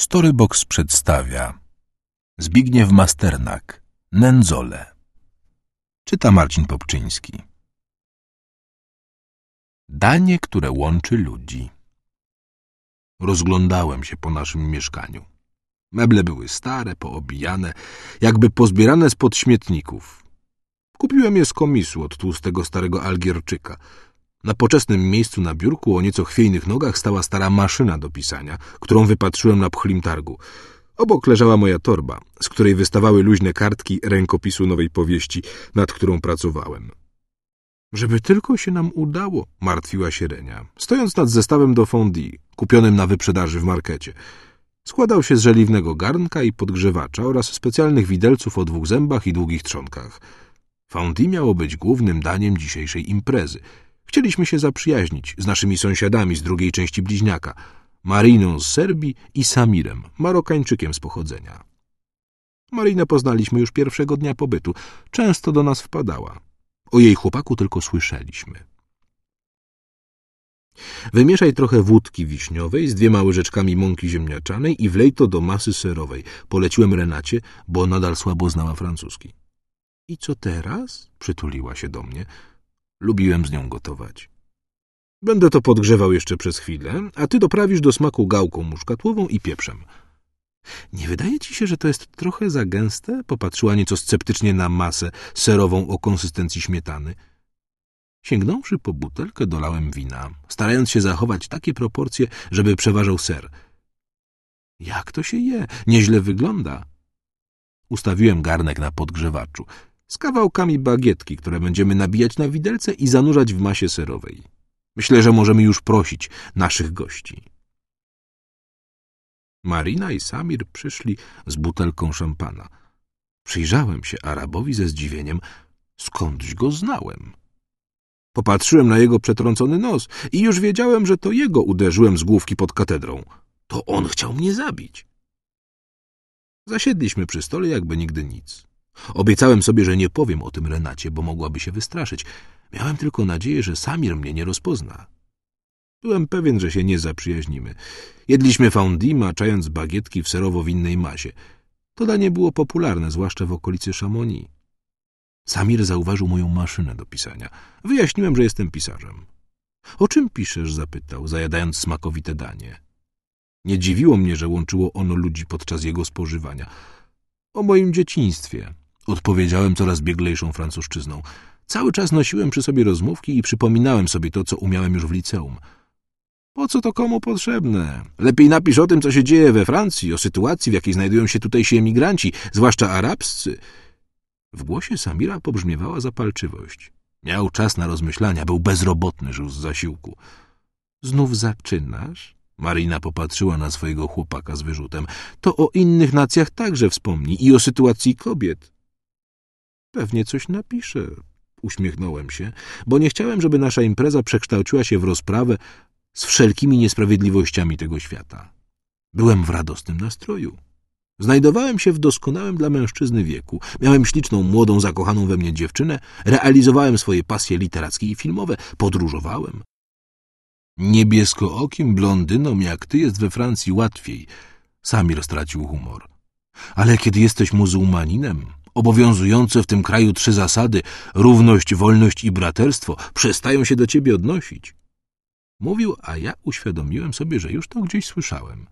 Storybox przedstawia Zbigniew Masternak, Nędzole. Czyta Marcin Popczyński. Danie, które łączy ludzi. Rozglądałem się po naszym mieszkaniu. Meble były stare, poobijane, jakby pozbierane spod śmietników. Kupiłem je z komisu od tłustego starego Algierczyka. Na poczesnym miejscu na biurku o nieco chwiejnych nogach stała stara maszyna do pisania, którą wypatrzyłem na pchlim targu. Obok leżała moja torba, z której wystawały luźne kartki rękopisu nowej powieści, nad którą pracowałem. Żeby tylko się nam udało, martwiła się Renia, stojąc nad zestawem do fondue, kupionym na wyprzedaży w markecie. Składał się z żeliwnego garnka i podgrzewacza oraz specjalnych widelców o 2 zębach i długich trzonkach. Fondue miało być głównym daniem dzisiejszej imprezy. Chcieliśmy się zaprzyjaźnić z naszymi sąsiadami z drugiej części bliźniaka, Mariną z Serbii i Samirem, Marokańczykiem z pochodzenia. Marinę poznaliśmy już pierwszego dnia pobytu. Często do nas wpadała. O jej chłopaku tylko słyszeliśmy. Wymieszaj trochę wódki wiśniowej z 2 łyżeczkami mąki ziemniaczanej i wlej to do masy serowej. Poleciłem Renacie, bo nadal słabo znała francuski. I co teraz? Przytuliła się do mnie. Lubiłem z nią gotować. Będę to podgrzewał jeszcze przez chwilę, a ty doprawisz do smaku gałką muszkatłową i pieprzem. Nie wydaje ci się, że to jest trochę za gęste? Popatrzyła nieco sceptycznie na masę serową o konsystencji śmietany. Sięgnąwszy po butelkę, dolałem wina, starając się zachować takie proporcje, żeby przeważał ser. Jak to się je? Nieźle wygląda. Ustawiłem garnek na podgrzewaczu z kawałkami bagietki, które będziemy nabijać na widelce i zanurzać w masie serowej. Myślę, że możemy już prosić naszych gości. Marina i Samir przyszli z butelką szampana. Przyjrzałem się Arabowi ze zdziwieniem. Skądś go znałem. Popatrzyłem na jego przetrącony nos i już wiedziałem, że to jego uderzyłem z główki pod katedrą. To on chciał mnie zabić. Zasiedliśmy przy stole, jakby nigdy nic. Obiecałem sobie, że nie powiem o tym Renacie, bo mogłaby się wystraszyć. Miałem tylko nadzieję, że Samir mnie nie rozpozna. Byłem pewien, że się nie zaprzyjaźnimy. Jedliśmy fondue, maczając bagietki w serowo-winnej masie. To danie było popularne, zwłaszcza w okolicy Chamonix. Samir zauważył moją maszynę do pisania. Wyjaśniłem, że jestem pisarzem. — O czym piszesz? — zapytał, zajadając smakowite danie. Nie dziwiło mnie, że łączyło ono ludzi podczas jego spożywania. — O moim dzieciństwie — odpowiedziałem coraz bieglejszą francuszczyzną. Cały czas nosiłem przy sobie rozmówki i przypominałem sobie to, co umiałem już w liceum. Po co to komu potrzebne? Lepiej napisz o tym, co się dzieje we Francji, o sytuacji, w jakiej znajdują się tutejsi emigranci, zwłaszcza arabscy. W głosie Samira pobrzmiewała zapalczywość. Miał czas na rozmyślania, był bezrobotny, żył z zasiłku. Znów zaczynasz? Marina popatrzyła na swojego chłopaka z wyrzutem. To o innych nacjach także wspomnij i o sytuacji kobiet. Pewnie coś napiszę. Uśmiechnąłem się, bo nie chciałem, żeby nasza impreza przekształciła się w rozprawę z wszelkimi niesprawiedliwościami tego świata. Byłem w radosnym nastroju. Znajdowałem się w doskonałym dla mężczyzny wieku. Miałem śliczną, młodą, zakochaną we mnie dziewczynę, realizowałem swoje pasje literackie i filmowe, podróżowałem. Niebieskookim blondynom jak ty jest we Francji łatwiej. Samir stracił humor. Ale kiedy jesteś muzułmaninem, obowiązujące w tym kraju 3 zasady, równość, wolność i braterstwo, przestają się do ciebie odnosić. Mówił, a ja uświadomiłem sobie, że już to gdzieś słyszałem.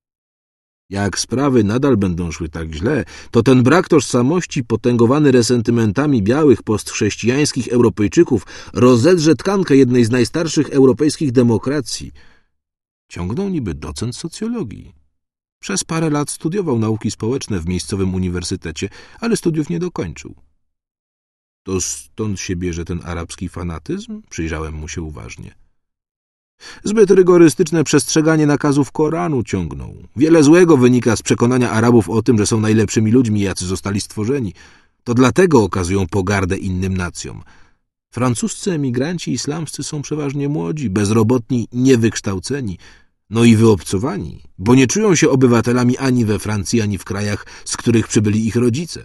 Jak sprawy nadal będą szły tak źle, to ten brak tożsamości potęgowany resentymentami białych postchrześcijańskich Europejczyków rozedrze tkankę jednej z najstarszych europejskich demokracji. Ciągnął niby docent socjologii. Przez parę lat studiował nauki społeczne w miejscowym uniwersytecie, ale studiów nie dokończył. To stąd się bierze ten arabski fanatyzm? Przyjrzałem mu się uważnie. Zbyt rygorystyczne przestrzeganie nakazów Koranu, ciągnął. Wiele złego wynika z przekonania Arabów o tym, że są najlepszymi ludźmi, jacy zostali stworzeni. To dlatego okazują pogardę innym nacjom. Francuscy emigranci islamscy są przeważnie młodzi, bezrobotni, niewykształceni, no i wyobcowani, bo nie czują się obywatelami ani we Francji, ani w krajach, z których przybyli ich rodzice.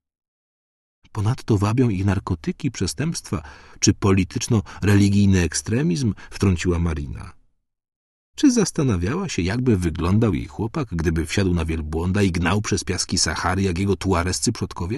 Ponadto wabią ich narkotyki, przestępstwa czy polityczno-religijny ekstremizm, wtrąciła Marina. Czy zastanawiała się, jakby wyglądał jej chłopak, gdyby wsiadł na wielbłąda i gnał przez piaski Sahary jak jego tuarescy przodkowie?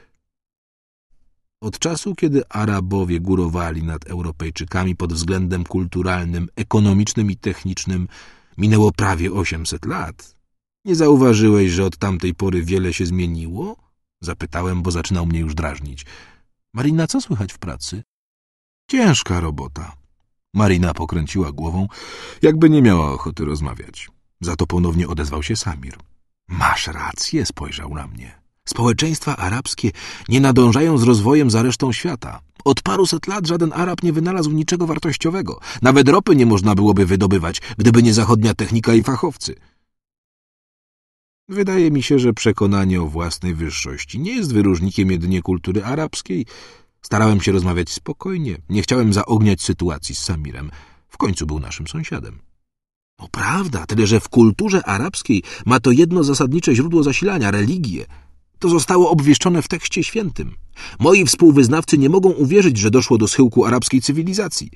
Od czasu, kiedy Arabowie górowali nad Europejczykami pod względem kulturalnym, ekonomicznym i technicznym, minęło prawie 800 lat. Nie zauważyłeś, że od tamtej pory wiele się zmieniło? Zapytałem, bo zaczynał mnie już drażnić. Marina, co słychać w pracy? Ciężka robota. Marina pokręciła głową, jakby nie miała ochoty rozmawiać. Za to ponownie odezwał się Samir. Masz rację, spojrzał na mnie. Społeczeństwa arabskie nie nadążają z rozwojem za resztą świata. Od paruset lat żaden Arab nie wynalazł niczego wartościowego. Nawet ropy nie można byłoby wydobywać, gdyby nie zachodnia technika i fachowcy. Wydaje mi się, że przekonanie o własnej wyższości nie jest wyróżnikiem jedynie kultury arabskiej. Starałem się rozmawiać spokojnie. Nie chciałem zaogniać sytuacji z Samirem. W końcu był naszym sąsiadem. No prawda, tyle że w kulturze arabskiej ma to jedno zasadnicze źródło zasilania – religię. To zostało obwieszczone w tekście świętym. Moi współwyznawcy nie mogą uwierzyć, że doszło do schyłku arabskiej cywilizacji.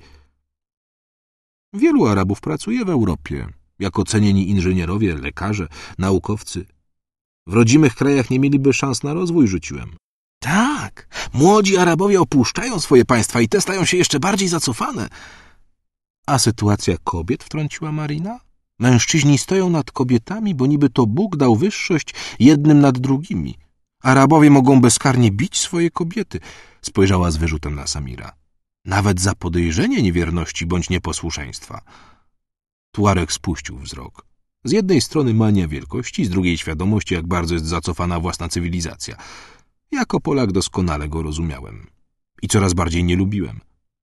Wielu Arabów pracuje w Europie, jako cenieni inżynierowie, lekarze, naukowcy. W rodzimych krajach nie mieliby szans na rozwój, rzuciłem. Tak, młodzi Arabowie opuszczają swoje państwa i te stają się jeszcze bardziej zacofane. A sytuacja kobiet, wtrąciła Marina? Mężczyźni stoją nad kobietami, bo niby to Bóg dał wyższość jednym nad drugimi. Arabowie mogą bezkarnie bić swoje kobiety, spojrzała z wyrzutem na Samira. Nawet za podejrzenie niewierności bądź nieposłuszeństwa. Tuareg spuścił wzrok. Z jednej strony mania wielkości, z drugiej świadomość, jak bardzo jest zacofana własna cywilizacja. Jako Polak doskonale go rozumiałem. I coraz bardziej nie lubiłem.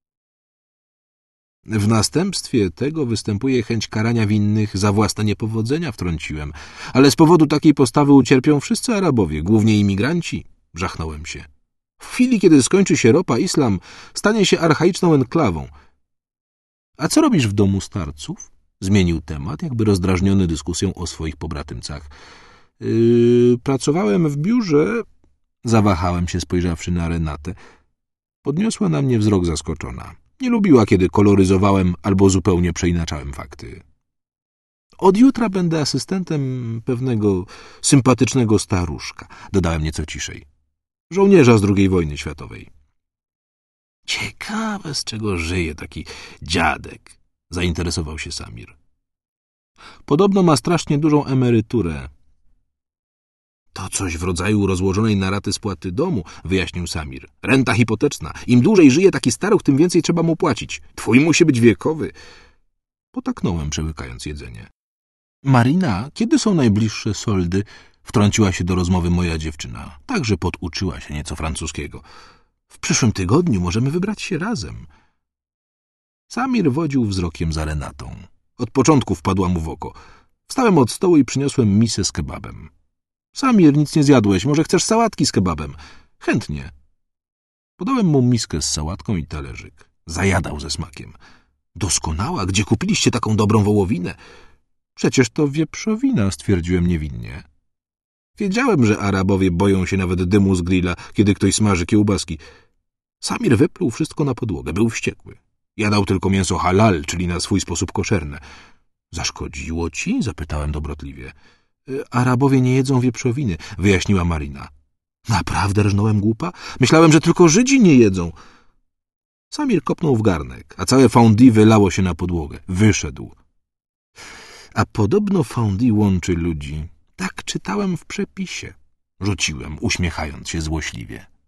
W następstwie tego występuje chęć karania winnych za własne niepowodzenia, wtrąciłem. Ale z powodu takiej postawy ucierpią wszyscy Arabowie, głównie imigranci. Żachnąłem się. W chwili, kiedy skończy się ropa, islam stanie się archaiczną enklawą. A co robisz w domu starców? Zmienił temat, jakby rozdrażniony dyskusją o swoich pobratymcach. Pracowałem w biurze. Zawahałem się, spojrzawszy na Renatę. Podniosła na mnie wzrok zaskoczona. Nie lubiła, kiedy koloryzowałem albo zupełnie przeinaczałem fakty. Od jutra będę asystentem pewnego sympatycznego staruszka, dodałem nieco ciszej. Żołnierza z II wojny światowej. Ciekawe, z czego żyje taki dziadek, zainteresował się Samir. Podobno ma strasznie dużą emeryturę. To coś w rodzaju rozłożonej na raty spłaty domu, wyjaśnił Samir. Renta hipoteczna. Im dłużej żyje taki staruch, tym więcej trzeba mu płacić. Twój musi być wiekowy. Potaknąłem, przełykając jedzenie. Marina, kiedy są najbliższe soldy? Wtrąciła się do rozmowy moja dziewczyna. Także poduczyła się nieco francuskiego. W przyszłym tygodniu możemy wybrać się razem. Samir wodził wzrokiem za Renatą. Od początku wpadła mu w oko. Wstałem od stołu i przyniosłem misę z kebabem. Samir, nic nie zjadłeś. Może chcesz sałatki z kebabem? Chętnie. Podałem mu miskę z sałatką i talerzyk. Zajadał ze smakiem. Doskonała. Gdzie kupiliście taką dobrą wołowinę? Przecież to wieprzowina, stwierdziłem niewinnie. Wiedziałem, że Arabowie boją się nawet dymu z grilla, kiedy ktoś smaży kiełbaski. Samir wypluł wszystko na podłogę. Był wściekły. Jadał tylko mięso halal, czyli na swój sposób koszerne. Zaszkodziło ci? Zapytałem dobrotliwie. Arabowie nie jedzą wieprzowiny, wyjaśniła Marina. Naprawdę, rżnąłem głupa? Myślałem, że tylko Żydzi nie jedzą. Samir kopnął w garnek, a całe fondue wylało się na podłogę. Wyszedł. A podobno fondue łączy ludzi. Tak czytałem w przepisie. Rzuciłem, uśmiechając się złośliwie.